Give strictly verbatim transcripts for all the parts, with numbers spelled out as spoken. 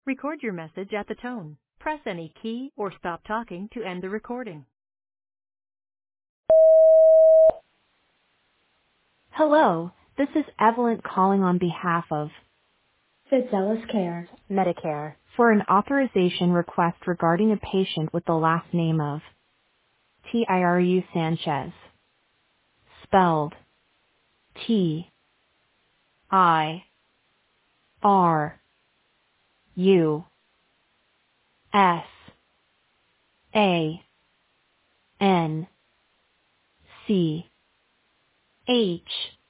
Record your message at the tone. Press any key or stop talking to end the recording. Hello, this is Evelyn calling on behalf of Fidelis Care, Medicare, for an authorization request regarding a patient with the last name of Tiru Sanchez, spelled T I R U S A N C H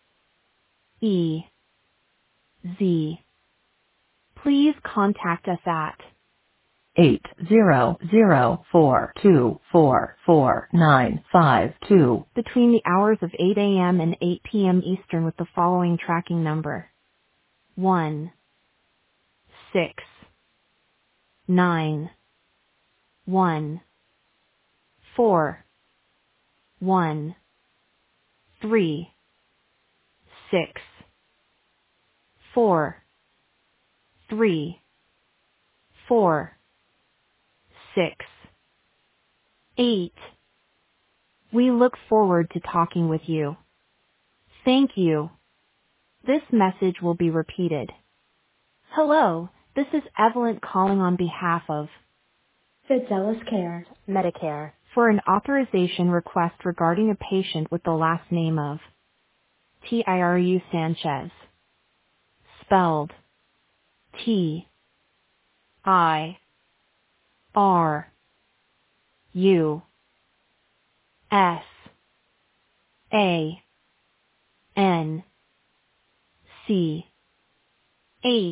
E Z. Please contact us at eight zero zero four two four four nine five two between the hours of eight a.m. and eight p.m. Eastern with the following tracking number: one six nine one four one three six four three four six eight. We look forward to talking with you. Thank you. This message will be repeated. Hello, this is Evelyn calling on behalf of Fidelis Care, Medicare, for an authorization request regarding a patient with the last name of Tiru Sanchez, spelled T I R U S A N C H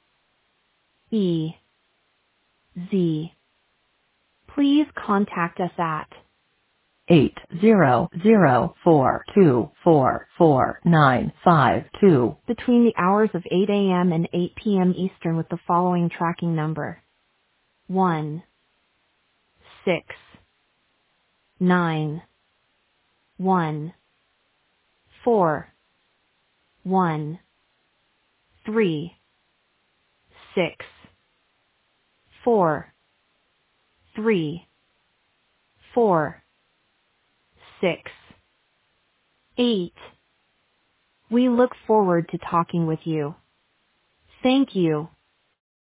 E Z. Please contact us at eight zero zero four two four four nine five two between the hours of eight a.m. and eight p.m. Eastern with the following tracking number: one six nine one four one three six four three four six eight. We look forward to talking with you. Thank you.